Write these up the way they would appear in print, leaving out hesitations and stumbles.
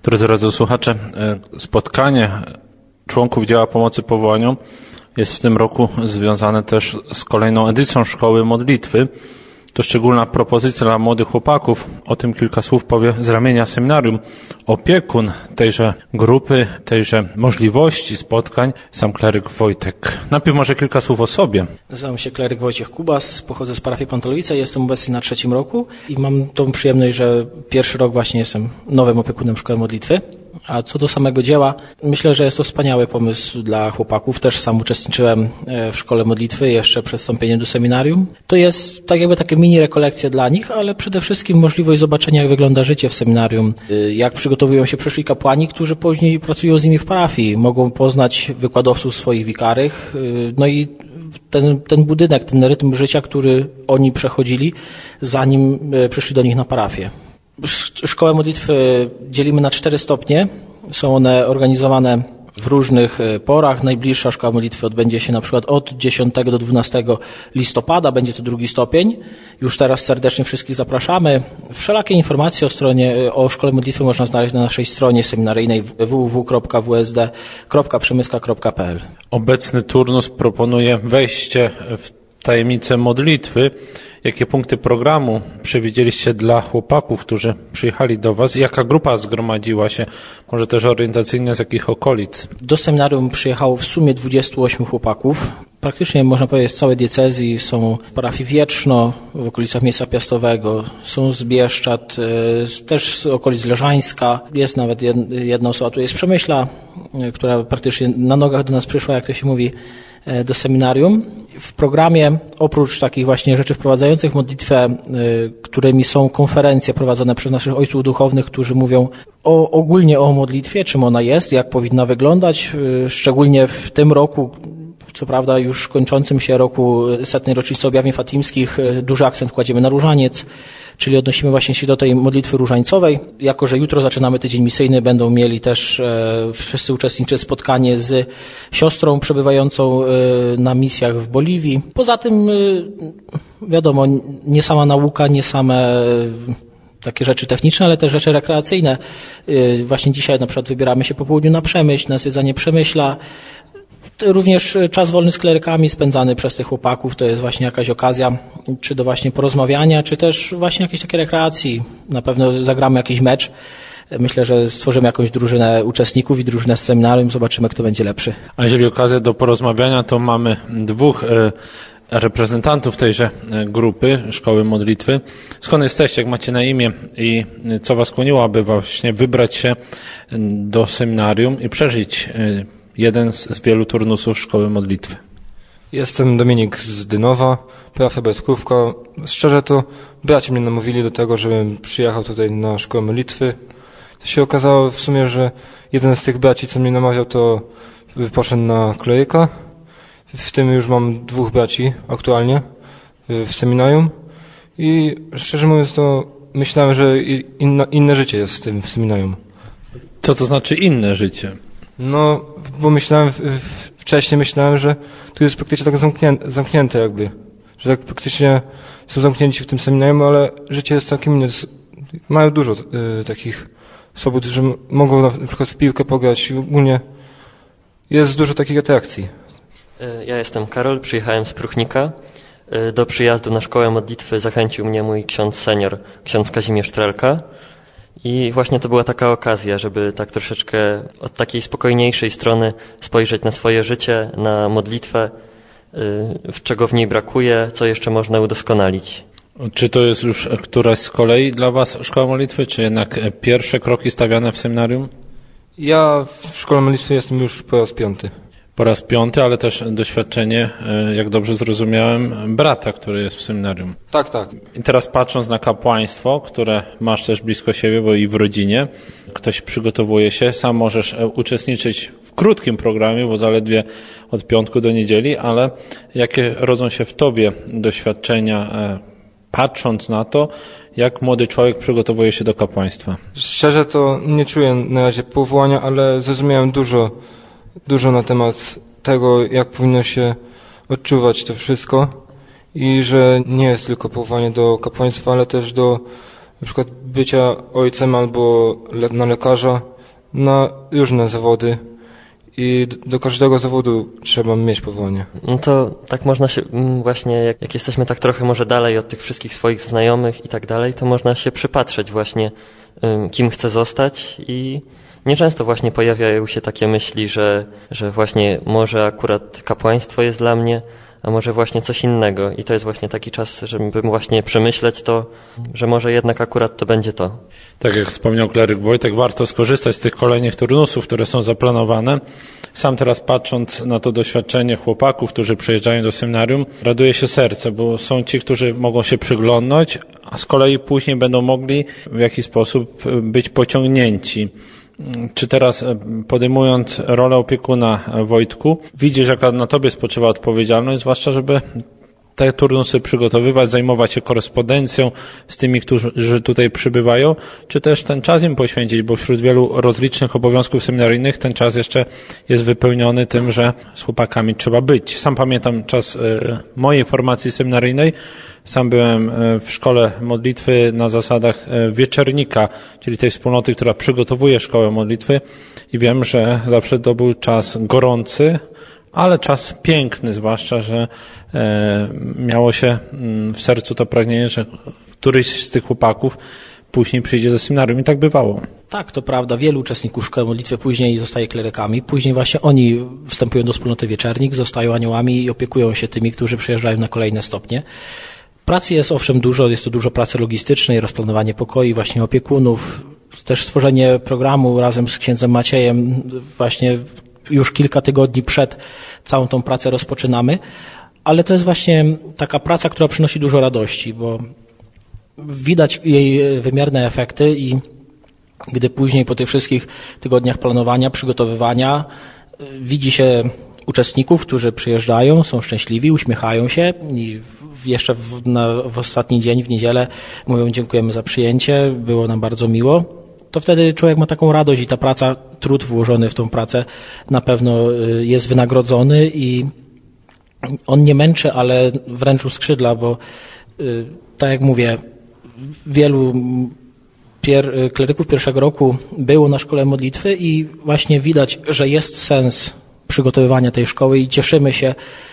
Drodzy radiosłuchacze, spotkanie członków dzieła pomocy powołaniom jest w tym roku związane też z kolejną edycją Szkoły Modlitwy. To szczególna propozycja dla młodych chłopaków. O tym kilka słów powie z ramienia seminarium opiekun tejże grupy, tejże możliwości spotkań, sam kleryk Wojtek. Najpierw może kilka słów o sobie. Nazywam się kleryk Wojciech Kubas, pochodzę z parafii Pantolowice, jestem obecnie na 3. roku i mam tą przyjemność, że pierwszy rok właśnie jestem nowym opiekunem Szkoły Modlitwy. A co do samego dzieła, myślę, że jest to wspaniały pomysł dla chłopaków. Też sam uczestniczyłem w Szkole Modlitwy jeszcze przed wstąpieniem do seminarium. To jest tak jakby takie mini rekolekcje dla nich, ale przede wszystkim możliwość zobaczenia, jak wygląda życie w seminarium, jak przygotowują się przyszli kapłani, którzy później pracują z nimi w parafii. Mogą poznać wykładowców swoich wikarych, no i ten budynek, ten rytm życia, który oni przechodzili, zanim przyszli do nich na parafię. Szkołę Modlitwy dzielimy na 4 stopnie. Są one organizowane w różnych porach. Najbliższa Szkoła Modlitwy odbędzie się na przykład od 10 do 12 listopada. Będzie to 2. stopień. Już teraz serdecznie wszystkich zapraszamy. Wszelakie informacje o Szkole Modlitwy można znaleźć na naszej stronie seminaryjnej www.wsd.przemyska.pl. Obecny turnus proponuje wejście w tajemnicę modlitwy. Jakie punkty programu przewidzieliście dla chłopaków, którzy przyjechali do Was? Jaka grupa zgromadziła się? Może też orientacyjnie z jakich okolic? Do seminarium przyjechało w sumie 28 chłopaków. Praktycznie można powiedzieć z całej diecezji. Są w parafii Wieczno, w okolicach Miejsca Piastowego, są z Bieszczad, też z okolic Leżańska. Jest nawet jedna osoba, tu jest z Przemyśla, która praktycznie na nogach do nas przyszła, jak to się mówi, do seminarium. W programie, oprócz takich właśnie rzeczy wprowadzających modlitwę, którymi są konferencje prowadzone przez naszych ojców duchownych, którzy mówią ogólnie o modlitwie, czym ona jest, jak powinna wyglądać, szczególnie w tym roku, co prawda już kończącym się roku 100. rocznicy objawień fatimskich, duży akcent kładziemy na różaniec, czyli odnosimy właśnie się do tej modlitwy różańcowej. Jako że jutro zaczynamy tydzień misyjny, będą mieli też wszyscy uczestnicy spotkanie z siostrą przebywającą na misjach w Boliwii. Poza tym, wiadomo, nie sama nauka, nie same takie rzeczy techniczne, ale też rzeczy rekreacyjne. Właśnie dzisiaj na przykład wybieramy się po południu na Przemyśl, na zwiedzanie Przemyśla. Również czas wolny z klerykami spędzany przez tych chłopaków to jest właśnie jakaś okazja, czy do właśnie porozmawiania, czy też właśnie jakiejś takiej rekreacji. Na pewno zagramy jakiś mecz. Myślę, że stworzymy jakąś drużynę uczestników i drużynę z seminarium. Zobaczymy, kto będzie lepszy. A jeżeli okazja do porozmawiania, to mamy 2 reprezentantów tejże grupy Szkoły Modlitwy. Skąd jesteście, jak macie na imię i co Was skłoniło, aby właśnie wybrać się do seminarium i przeżyć jeden z wielu turnusów Szkoły Modlitwy? Jestem Dominik z Dynowa, parafia Bertkówka. Szczerze to bracia mnie namówili do tego, żebym przyjechał tutaj na Szkołę Modlitwy. To się okazało w sumie, że jeden z tych braci, co mnie namawiał, to poszedł na kleryka. W tym już mam 2 braci aktualnie w seminarium i szczerze mówiąc to myślałem, że inne życie jest w tym w seminarium. Co to znaczy inne życie? No, bo wcześniej myślałem, że tu jest praktycznie tak zamknięte jakby, że tak praktycznie są zamknięci w tym seminarium, ale życie jest całkiem inne. Mają dużo takich swobód, że mogą na przykład w piłkę pograć i ogólnie jest dużo takich atrakcji. Ja jestem Karol, przyjechałem z Pruchnika. Do przyjazdu na Szkołę Modlitwy zachęcił mnie mój ksiądz senior, ksiądz Kazimierz Trelka. I właśnie to była taka okazja, żeby tak troszeczkę od takiej spokojniejszej strony spojrzeć na swoje życie, na modlitwę, czego w niej brakuje, co jeszcze można udoskonalić. Czy to jest już któraś z kolei dla Was Szkoła Modlitwy, czy jednak pierwsze kroki stawiane w seminarium? Ja w Szkole Modlitwy jestem już po raz 5. Po raz 5, ale też doświadczenie, jak dobrze zrozumiałem, brata, który jest w seminarium. Tak. I teraz patrząc na kapłaństwo, które masz też blisko siebie, bo i w rodzinie, ktoś przygotowuje się, sam możesz uczestniczyć w krótkim programie, bo zaledwie od piątku do niedzieli, ale jakie rodzą się w Tobie doświadczenia, patrząc na to, jak młody człowiek przygotowuje się do kapłaństwa? Szczerze to nie czuję na razie powołania, ale zrozumiałem dużo na temat tego, jak powinno się odczuwać to wszystko i że nie jest tylko powołanie do kapłaństwa, ale też do na przykład bycia ojcem albo na lekarza na różne zawody i do każdego zawodu trzeba mieć powołanie. No to tak można się właśnie, jak jesteśmy tak trochę może dalej od tych wszystkich swoich znajomych i tak dalej, to można się przypatrzeć właśnie, kim chce zostać i nieczęsto właśnie pojawiają się takie myśli, że właśnie może akurat kapłaństwo jest dla mnie, a może właśnie coś innego. I to jest właśnie taki czas, żeby właśnie przemyśleć to, że może jednak akurat to będzie to. Tak jak wspomniał kleryk Wojtek, warto skorzystać z tych kolejnych turnusów, które są zaplanowane. Sam teraz patrząc na to doświadczenie chłopaków, którzy przyjeżdżają do seminarium, raduje się serce, bo są ci, którzy mogą się przyglądnąć, a z kolei później będą mogli w jakiś sposób być pociągnięci. Czy teraz podejmując rolę opiekuna, Wojtku, widzisz, jaka na tobie spoczywa odpowiedzialność, zwłaszcza żeby te turnusy przygotowywać, zajmować się korespondencją z tymi, którzy tutaj przybywają, czy też ten czas im poświęcić, bo wśród wielu rozlicznych obowiązków seminaryjnych ten czas jeszcze jest wypełniony tym, że z chłopakami trzeba być. Sam pamiętam czas mojej formacji seminaryjnej. Sam byłem w szkole modlitwy na zasadach wieczernika, czyli tej wspólnoty, która przygotowuje szkołę modlitwy i wiem, że zawsze to był czas gorący, ale czas piękny, zwłaszcza, że miało się w sercu to pragnienie, że któryś z tych chłopaków później przyjdzie do seminarium i tak bywało. Tak, to prawda. Wielu uczestników szkoły modlitwy później zostaje klerykami. Później właśnie oni wstępują do wspólnoty wieczernik, zostają aniołami i opiekują się tymi, którzy przyjeżdżają na kolejne stopnie. Pracy jest owszem dużo, jest to dużo pracy logistycznej, rozplanowanie pokoi, właśnie opiekunów, też stworzenie programu razem z księdzem Maciejem, właśnie już kilka tygodni przed całą tą pracę rozpoczynamy, ale to jest właśnie taka praca, która przynosi dużo radości, bo widać jej wymierne efekty i gdy później po tych wszystkich tygodniach planowania, przygotowywania widzi się uczestników, którzy przyjeżdżają, są szczęśliwi, uśmiechają się i jeszcze w ostatni dzień, w niedzielę mówią dziękujemy za przyjęcie, było nam bardzo miło, to wtedy człowiek ma taką radość i ta praca, trud włożony w tą pracę na pewno jest wynagrodzony i on nie męczy, ale wręcz uskrzydla, bo tak jak mówię, wielu kleryków pierwszego roku było na szkole modlitwy i właśnie widać, że jest sens przygotowywania tej szkoły i cieszymy się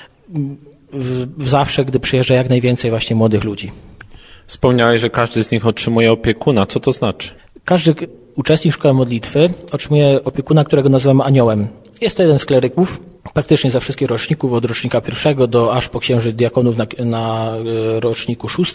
zawsze, gdy przyjeżdża jak najwięcej właśnie młodych ludzi. Wspomniałeś, że każdy z nich otrzymuje opiekuna. Co to znaczy? Każdy uczestnik szkoły modlitwy otrzymuje opiekuna, którego nazywamy aniołem. Jest to jeden z kleryków, praktycznie za wszystkich roczników, od rocznika 1 do aż po księży diakonów na roczniku 6.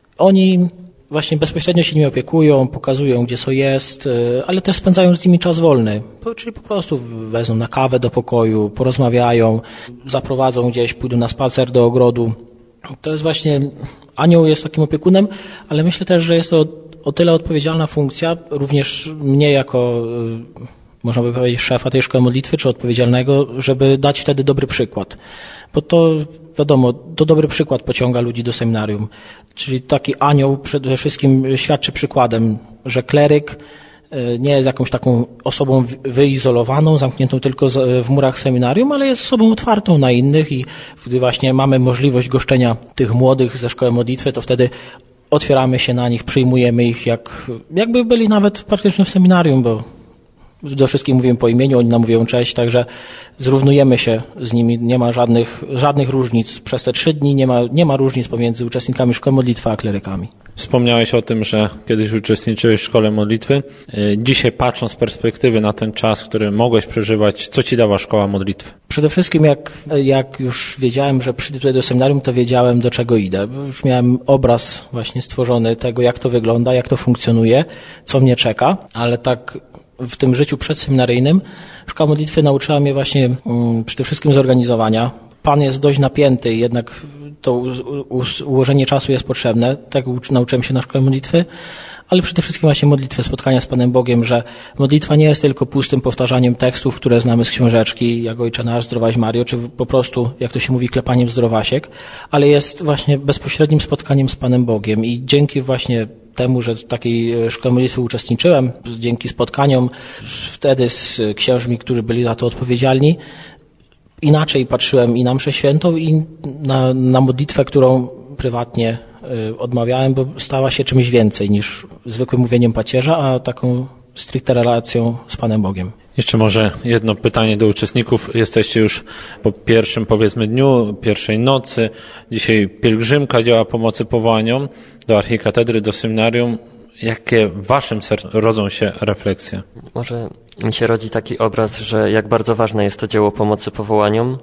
Oni właśnie bezpośrednio się nimi opiekują, pokazują, gdzie co jest, ale też spędzają z nimi czas wolny. Czyli po prostu wezmą na kawę do pokoju, porozmawiają, zaprowadzą gdzieś, pójdą na spacer do ogrodu. To jest właśnie, anioł jest takim opiekunem, ale myślę też, że jest to o tyle odpowiedzialna funkcja, również mnie jako, można by powiedzieć, szefa tej szkoły modlitwy, czy odpowiedzialnego, żeby dać wtedy dobry przykład. Bo to, wiadomo, to dobry przykład pociąga ludzi do seminarium. Czyli taki anioł przede wszystkim świadczy przykładem, że kleryk nie jest jakąś taką osobą wyizolowaną, zamkniętą tylko w murach seminarium, ale jest osobą otwartą na innych i gdy właśnie mamy możliwość goszczenia tych młodych ze szkoły modlitwy, to wtedy otwieramy się na nich, przyjmujemy ich jakby byli nawet praktycznie w seminarium, bo do wszystkich mówimy po imieniu, oni nam mówią cześć, także zrównujemy się z nimi, nie ma żadnych różnic. Przez te 3 dni nie ma różnic pomiędzy uczestnikami szkoły modlitwy a klerykami. Wspomniałeś o tym, że kiedyś uczestniczyłeś w szkole modlitwy. Dzisiaj patrząc z perspektywy na ten czas, który mogłeś przeżywać, co ci dała szkoła modlitwy? Przede wszystkim jak już wiedziałem, że przyjdę tutaj do seminarium, to wiedziałem, do czego idę. Już miałem obraz właśnie stworzony tego, jak to wygląda, jak to funkcjonuje, co mnie czeka, ale tak w tym życiu przedseminaryjnym szkoła modlitwy nauczyła mnie właśnie przede wszystkim zorganizowania. Pan jest dość napięty i jednak to ułożenie czasu jest potrzebne. Tak nauczyłem się na szkole modlitwy, ale przede wszystkim właśnie modlitwy, spotkania z Panem Bogiem, że modlitwa nie jest tylko pustym powtarzaniem tekstów, które znamy z książeczki, jak Ojcze Nasz, Zdrowaś Mario, czy po prostu, jak to się mówi, klepaniem w zdrowasiek, ale jest właśnie bezpośrednim spotkaniem z Panem Bogiem i dzięki właśnie temu, że w takiej szkole modlitwy uczestniczyłem, dzięki spotkaniom wtedy z księżmi, którzy byli za to odpowiedzialni, inaczej patrzyłem i na mszę świętą i na modlitwę, którą prywatnie odmawiałem, bo stała się czymś więcej niż zwykłym mówieniem pacierza, a taką stricte relacją z Panem Bogiem. Jeszcze może jedno pytanie do uczestników. Jesteście już po pierwszym, powiedzmy, dniu, pierwszej nocy. Dzisiaj pielgrzymka działa pomocy powołaniom do archikatedry, do seminarium. Jakie w waszym sercu rodzą się refleksje? Może mi się rodzi taki obraz, że jak bardzo ważne jest to dzieło pomocy powołaniom,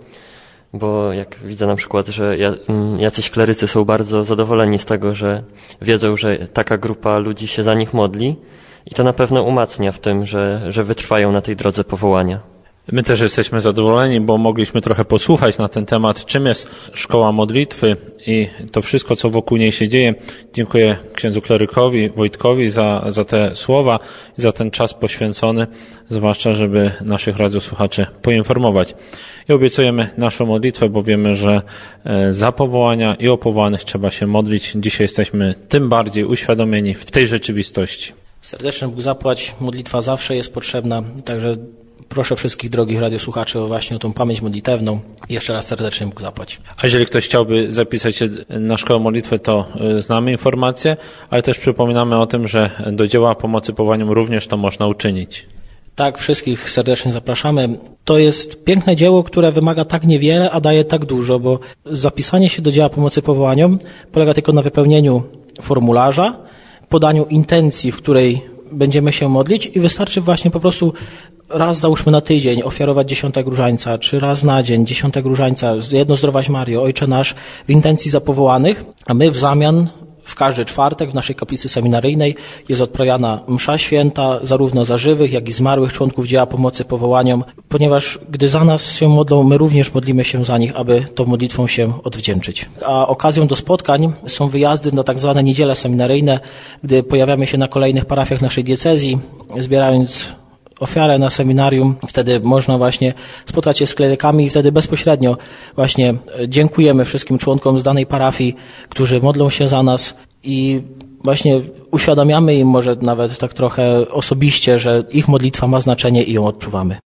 bo jak widzę na przykład, że jacyś klerycy są bardzo zadowoleni z tego, że wiedzą, że taka grupa ludzi się za nich modli i to na pewno umacnia w tym, że wytrwają na tej drodze powołania. My też jesteśmy zadowoleni, bo mogliśmy trochę posłuchać na ten temat, czym jest szkoła modlitwy i to wszystko, co wokół niej się dzieje. Dziękuję księdzu klerykowi, Wojtkowi za te słowa i za ten czas poświęcony, zwłaszcza, żeby naszych radiosłuchaczy poinformować. I obiecujemy naszą modlitwę, bo wiemy, że za powołania i o powołanych trzeba się modlić. Dzisiaj jesteśmy tym bardziej uświadomieni w tej rzeczywistości. Serdecznie Bóg zapłać, modlitwa zawsze jest potrzebna, także proszę wszystkich drogich radiosłuchaczy właśnie o tą pamięć modlitewną. Jeszcze raz serdecznie Bóg zapłać. A jeżeli ktoś chciałby zapisać się na szkołę modlitwy, to znamy informacje, ale też przypominamy o tym, że do dzieła pomocy powołaniom również to można uczynić. Tak, wszystkich serdecznie zapraszamy. To jest piękne dzieło, które wymaga tak niewiele, a daje tak dużo, bo zapisanie się do dzieła pomocy powołaniom polega tylko na wypełnieniu formularza, podaniu intencji, w której będziemy się modlić i wystarczy właśnie po prostu raz, załóżmy na tydzień, ofiarować 10 różańca, czy raz na dzień 10 różańca, jedno Zdrowaś Mario, Ojcze Nasz, w intencji za powołanych, a my w zamian w każdy czwartek w naszej kaplicy seminaryjnej jest odprawiana msza święta, zarówno za żywych, jak i zmarłych członków dzieła pomocy powołaniom, ponieważ gdy za nas się modlą, my również modlimy się za nich, aby tą modlitwą się odwdzięczyć. A okazją do spotkań są wyjazdy na tak zwane niedziele seminaryjne, gdy pojawiamy się na kolejnych parafiach naszej diecezji, zbierając ofiarę na seminarium. Wtedy można właśnie spotkać się z klerykami i wtedy bezpośrednio właśnie dziękujemy wszystkim członkom z danej parafii, którzy modlą się za nas i właśnie uświadamiamy im może nawet tak trochę osobiście, że ich modlitwa ma znaczenie i ją odczuwamy.